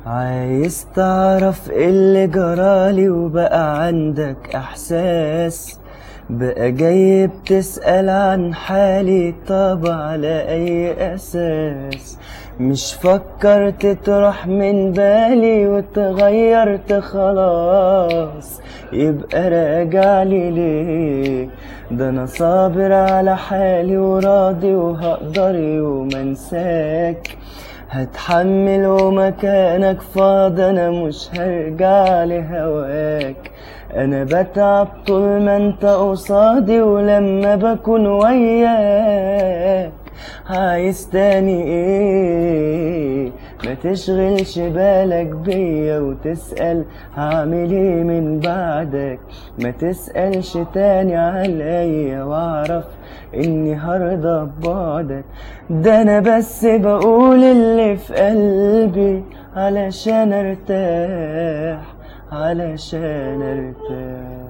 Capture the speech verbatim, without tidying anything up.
عايز تعرف ايه اللي جرالي وبقى عندك احساس؟ بقى جاي بتسأل عن حالي، طب على اي اساس؟ مش فكرت تروح من بالي واتغيرت خلاص؟ يبقى راجعلي ليه؟ ده انا صابر على حالي وراضي وهقدر يوم انساك. هتحمل ومكانك فاضي، انا مش هرجع لهواك. انا بتعب طول ما انت قصادي، ولما بكون وياك عايز تاني ايه؟ ما تشغلش بالك بيا وتسأل هعمل ايه من بعدك. ما تسألش تاني عليا واعرف اني هرضى ببعدك. ده انا بس بقول اللي في قلبي علشان ارتاح، علشان ارتاح.